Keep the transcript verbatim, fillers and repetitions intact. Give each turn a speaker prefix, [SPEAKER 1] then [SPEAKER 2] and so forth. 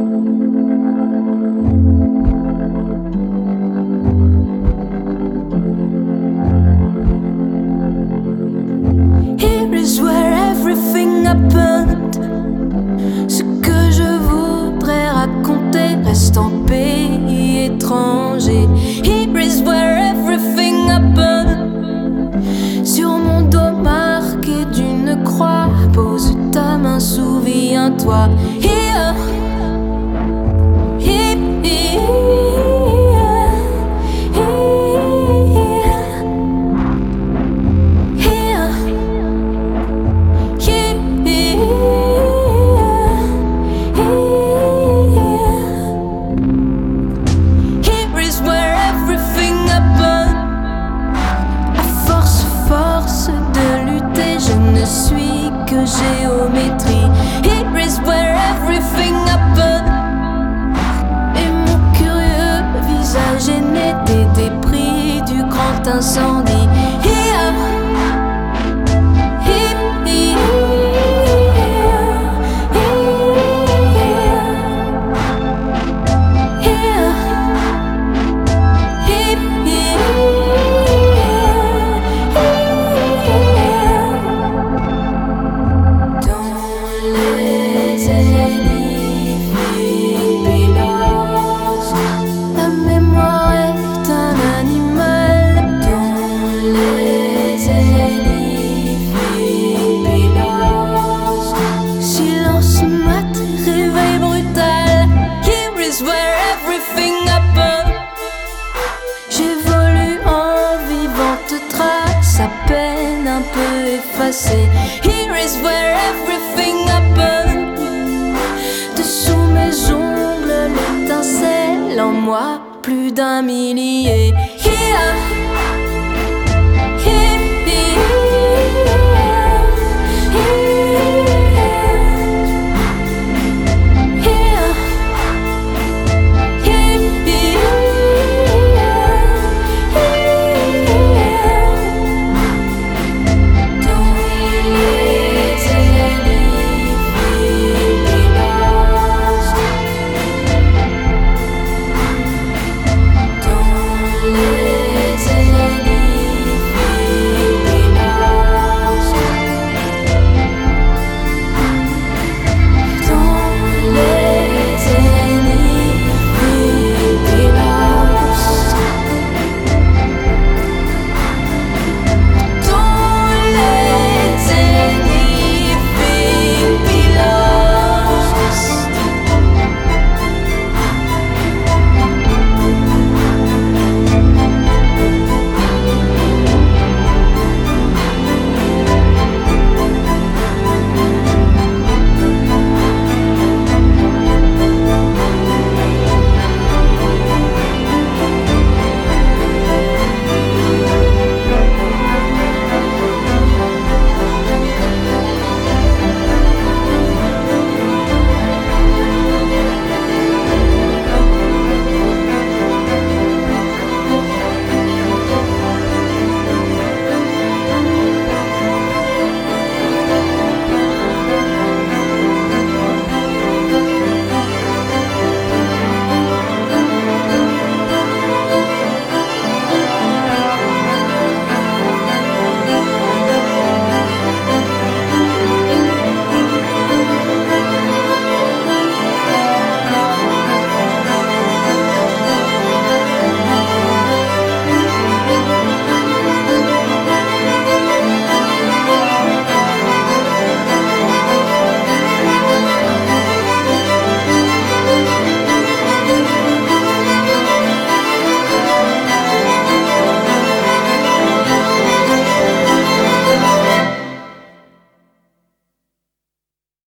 [SPEAKER 1] Here is where everything happened. Ce que je voudrais raconter reste en pays étranger. Here is where everything happened. Sur mon dos marqué d'une croix, pose ta main, souviens-toi. Here, here, here, here, here, here is where everything happened. À force, force de lutter, je ne suis que géométrie. Here is where everything happened. Et mon curieux visage est né des débris du grand incendie. Here, here, here, here, here, Don't let anything be lost. La mémoire est un animal. Don't let anything be lost. Silence mat, réveil brutal. Here is where everything happened. J'évolue en vivante trace, à peine un peu effacée. Here is where everything happened. Dessous mes ongles, l'étincelle en moi, plus d'un millier. Here,